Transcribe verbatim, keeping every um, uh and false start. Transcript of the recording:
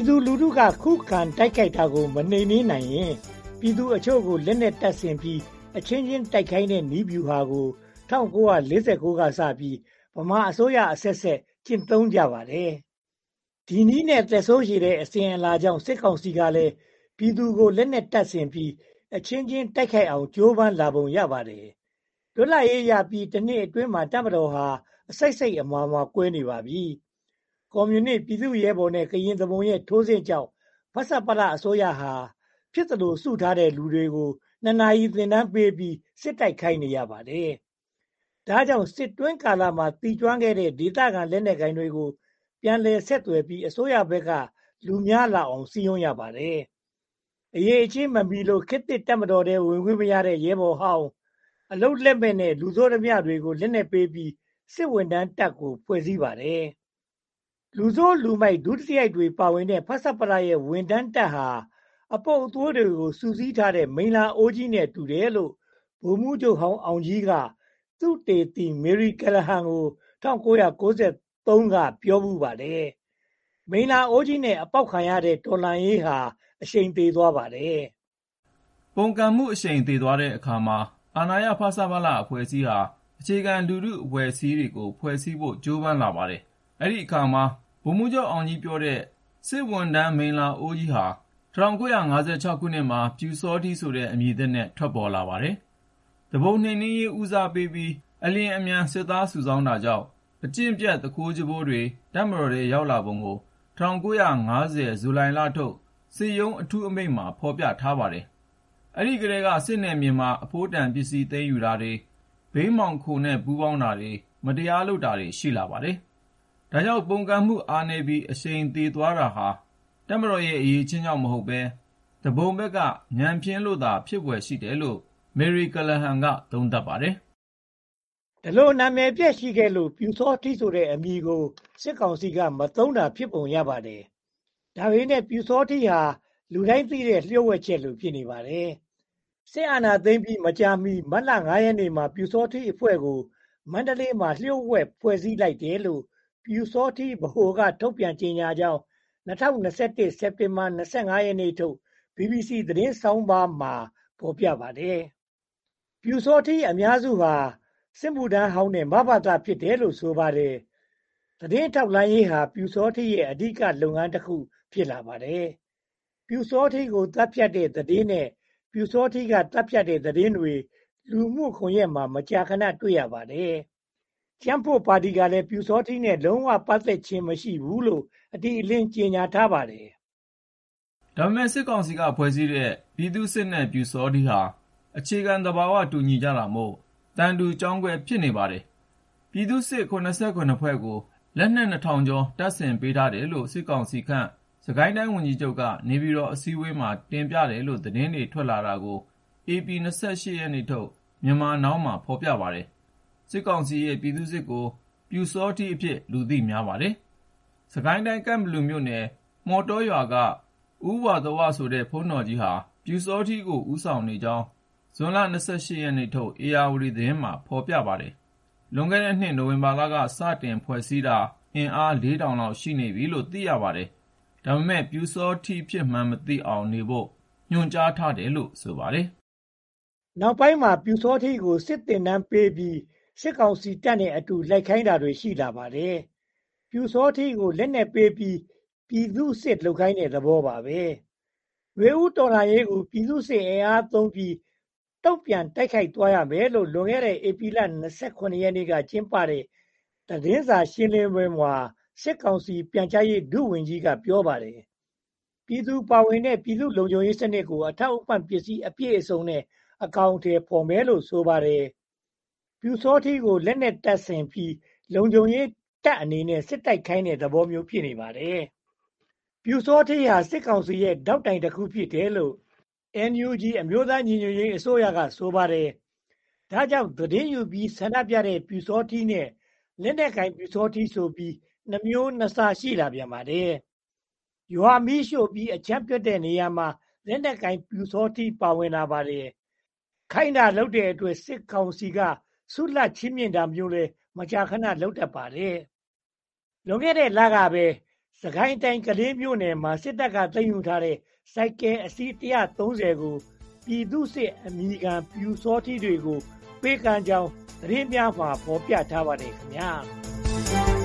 ပြည်သူလူထုကခုခံတိုက်ခိုက်တာကိုမနှိမ်နင်းနိုင်ရင်ပြည်သူအချို့ကိုလက်နက်တပ်ဆင်ပြီးအချင်းချင်းတိုက်ခိုင်းတဲ့နည်းဗျူဟာကို၁၉၄၉ကစပြီးဗမာအစိုးရအဆက်ဆက်ကျင့်သုံးကြပါတယ်။ဒီနည်းနဲ့သက်ဆိုးရှည်တဲ့အစဉ်အလာကြောင့်စစ်ကောင်စီကလည်းပြည်သူကိုလက်နက်တပ်ဆင်ပြီးအချင်းချင်းတိုက်ခိုက်အောင်ကြိုးပမ်းလာပုံရပါတယ်။လွတ်လပ်ရေးရပြီးတစ်နှစ်အတွင်းမှာတပ်မတော်ဟာအစိတ်စိတ်အမှားမှာကွဲနေပါပြီ။ကွန်မြူနစ်ပြည်သူ့ရဲဘော်နဲ့ကရင်သဘုံရဲ့ထိုးစစ်ကြောင့်ဖဆပလအစိုးရဟာဖြစ်သလိုစုထားတဲ့လူတွေကိုနှစ်နာရီသင်တန်းပေးပြီးစစ်တိုက်ခိုင်းနေရပါတယ်။ဒါကြောင့်စစ်တွင်းကာလမှာတည်ကျွမ်းခဲ့တဲ့ဒေသခံလက်နက်ကိုင်တွေကိုပြန်လည်ဆက်သွယ်ပြီးအစိုးရဘက်ကလူများလာအောင်စီရင်ရပါတယ်။အရေးအချင်းမမီလို့ခေတ်သစ်တပ်မတော်တွေဝင်ခွင့်မရတဲ့ရဲဘော်ဟောင်းအလုတ်လက်မဲ့နဲ့လူဆိုးဓမြတွေကိုလက်နက်ပေးပြီးစစ်ဝန်ထမ်းတပ်ကိုဖွဲ့စည်းပါတယ်။လူဆိုးလူမိုက်ဒုတိယတွေပါဝင်တဲ့ဖဆပလရဲ့ဝန်ထမ်းတပ်ဟာအပုပ်အသိုးတွေကိုစူးစီးထားတဲ့မိန်လာအိုးကြီးနဲ့တူတယ်လို့ဗိုလ်မှူးချုပ်ဟောင်းအောင်ကြီးကသူ့တေတီမေရီကလဟန်ကို၁၉၉၃ကပြောမှုပါတယ်။မိန်လာအိုးကြီးနဲ့အပေါက်ခံရတဲ့တော်လှန်ရေးဟာအရှိန်သေးသွားပါတယ်။ပုန်ကန်မှုအရှိန်သေးသွားတဲ့အခါမှာအာဏာရဖဆပလအဖွဲ့အစည်းဟာအခြေခံလူထုအဖွဲ့အစည်းတွေကိုဖွဲ့စည်းဖို့ကြိုးပမ်းလာပါတယ်။အဲဒီအခါမှာဗိုလ်မှူးချုပ်အောင်ကြီးပြောတဲ့စစ်ဝန်ထမ်းမိန်လာအိုးကြီးဟာ၁၉၅၆ခုနှစ်မှာပျူစောထီးဆိုတဲ့အမည်သစ်နဲ့ထွက်ပေါ်လာပါတယ်။သူပုန်နှိမ်နင်းရေးဦးစားပေးပြီးအလျင်အမြန်စစ်သားစုဆောင်းတာကြောင့်အကျင့်ပျက်သူခိုးကြိုးတွေတပ်မတော်ထဲရောက်လာပုံကို၁၉၅၀ဇူလိုင်လထုတ်စစ်ရုံးအထူးအမိန့်မှာဖော်ပြထားပါတယ်။အဲဒီကတည်းကစစ်နယ်မြေမှာအဖိုးတန်ပစ္စည်းသိမ်းယူတာတွေဘိန်းမှောင်ခိုနဲ့ပူးပေါင်းတာတွေမတရားလုပ်တာတွေရှိလာပါတယ်။ဒါကြောင့်ပုန်ကန်မှုအားနည်းပြီးအရှိန်သေးသွားတာဟာတပ်မတော်ရဲ့အရေးချင်းကြောင့်မဟုတ်ပဲသူပုန်ဘက်ကညံပြင်းလို့သာဖြစ်ွယ်ရှိတယ်လို့မေရီကလဟန်ကသုံးသပ်ပါတယ်။ဒီလိုနာမည်ပြည့်ရှိခဲ့လို့ပျူစောထီးဆိုတဲ့အမည်ကိုစစ်ကောင်စီကမသုံးတာဖြစ်ပုံရပါတယ်။ဒါပေမဲ့ပျူစောထီးဟာလူတိုင်းသိတဲ့လျှို့ဝှက်ချက်လို့ဖြစ်နေပါတယ်။စစ်အာဏာသိမ်းပြီးမကြာမီမတ်လ၅ရက်နေ့မှာပျူစောထီးအဖွဲ့ကိုမန္တလေးမှာလျှို့ဝှက်ဖွဲ့စည်းလိုက်တယ်လို့ပျူစောထီးဗဟိုကထုတ်ပြန်ကြေညာကြောင်း၂၀၂၁စက်တင်ဘာ၂၅ရက်နေ့ထုတ် ဘီဘီစီ သတင်းဆောင်းပါးမှာဖော်ပြပါတယ်။ပျူစောထီးအများစုဟာစစ်မှုထမ်းဟောင်းနဲ့မဘသဖြစ်တယ်လို့ဆိုပါတယ်။သတင်းထောက်လှမ်းရေးဟာပျူစောထီးရဲ့အဓိကလုပ်ငန်းတစ်ခုဖြစ်လာပါတယ်။ပျူစောထီးကိုတပ်ဖြတ်တဲ့သတင်းနဲ့ပျူစောထီးကတပ်ဖြတ်တဲ့သတင်းတွေလူမှုကွန်ရက်မှာမကြာခဏတွေ့ရပါတယ်။ကျန်းဖို့ပါတီကလည်းပျူစောထီးနဲ့လုံးဝပတ်သက်ခြင်းမရှိဘူးလို့အတိအလင်းကြေညာထားပါတယ်။ဒါပေမဲ့စစ်ကောင်စီကဖွဲ့စည်းတဲ့ပြည်သူ့စစ်နဲ့ပျူစောထီးဟာအခြေခံသဘာဝတူညီကြတာမို့တန်တူကြောင်းကွဲဖြစ်နေပါတယ်။ပြည်သူ့စစ်၇၇ဖွဲ့ကိုလက်နက်နှစ်ထောင်ကျော်တပ်ဆင်ပေးထားတယ်လို့စစ်ကောင်စီခန့်စကိုင်းတိုင်းဝန်ကြီးချုပ်ကနေပြည်တော်အစည်းအဝေးမှာတင်ပြတယ်လို့သတင်းတွေထွက်လာတာကိုဧပြီ၂၈ရက်နေ့ထုတ်မြန်မာနောင်းမှာဖော်ပြပါတယ်။စစ်ကောင်စီရဲ့ပြည်သူ့စစ်ကိုပျူစောထီးအဖြစ်လူသိများပါတယ်။စကိုင်းတိုင်းကန့်ဘလူမြို့နယ်မော်တောရွာကဦးဝါသဝဆိုတဲ့ဘုန်းတော်ကြီးဟာပျူစောထီးကိုဦးဆောင်နေကြောင်းဇွန်လ၂၈ရက်နေ့ထုတ်ဧရာဝတီသတင်းမှာဖော်ပြပါတယ်။လွန်ခဲ့တဲ့နှစ်နိုဝင်ဘာလကစတင်ဖွဲ့စည်းတာအင်အားလေးထောင်လောက်ရှိနေပြီလို့သိရပါတယ်။ဒါပေမဲ့ပျူစောထီးဖြစ်မှန်းမသိအောင်နေဖို့ညွှန်ကြားထားတယ်လို့ဆိုပါတယ်။နောက်ပိုင်းမှာပျူစောထီးကိုစစ်တင်တန်းပေးပြီးစစ်ကောင်စီတပ်နဲ့အတူလိုက်ခိုင်းတာတွေရှိလာပါတယ်။ပျူစောထီးကိုလက်နက်ပေးပြီးပြည်သူ့စစ်လုပ်ခိုင်းတဲ့သဘောပါပဲ။ဝေဦးတော်လှန်ရေးကိုပြည်သူ့စစ်အင်အားသုံးပြီးတုံ့ပြန်တိုက်ခိုက်သွားရမယ်လို့လွန်ခဲ့တဲ့ဧပြီလ၂၇ရက်နေ့ကကျင်းပတဲ့သတင်းစာရှင်းလင်းပွဲမှာစစ်ကောင်စီပြန်ကြားရေးဒုဝန်ကြီးကပြောပါတယ်။ပြည်သူပါဝင်တဲ့ပြည်သူ့လုံခြုံရေးစနစ်ကိုအထောက်အပံ့ပစ္စည်းအပြည့်အစုံနဲ့အကောင်အထည်ဖော်မယ်လို့ဆိုပါတယ်။ပျူစောထီးကိုလက်နက်တပ်ဆင်ပြီးလုံခြုံရေးတပ်အနေနဲ့စစ်တိုက်ခိုင်းတဲ့သဘောမျိုးဖြစ်နေပါတယ်။ပျူစောထီးဟာစစ်ကောင်စီရဲ့တောက်တိုင်တစ်ခုဖြစ်တယ်လို့ အန်ယူဂျီ အမျိုးသားညီညွတ်ရေးအစိုးရကဆိုပါတယ်။ဒါကြောင့်သတင်းယူပြီးဆန္ဒပြတဲ့ပျူစောထီးနဲ့လက်နက်ကိုင်ပျူစောထီးဆိုပြီးနှမျိုးနှစ်စားရှိလာပြန်ပါတယ်။ရွာမီးရှို့ပြီးအကြမ်းဖက်တဲ့နေရာမှာလက်နက်ကိုင်ပျူစောထီးပါဝင်လာပါတယ်။ခိုင်းတာလုပ်တဲ့အတွက်စစ်ကောင်စီကဆုလတ်ချင်းမြင့်တာမျိုးလဲမကြာခဏလုပ်တတ်ပါတယ်။လွန်ခဲ့တဲ့လကပဲစကိုင်းတိုင်းကလေးမြို့နယ်မှာစစ်တပ်ကသိမ်းယူထားတဲ့စိုက်ကယ်အစီးတစ်ရာသုံးဆယ်ကိုပြည်သူ့စစ်အမည်ခံပျူစောထီးတွေကိုပေးကမ်းကြောင်းသတင်းများမှာဖော်ပြထားပါတယ်ခင်ဗျာ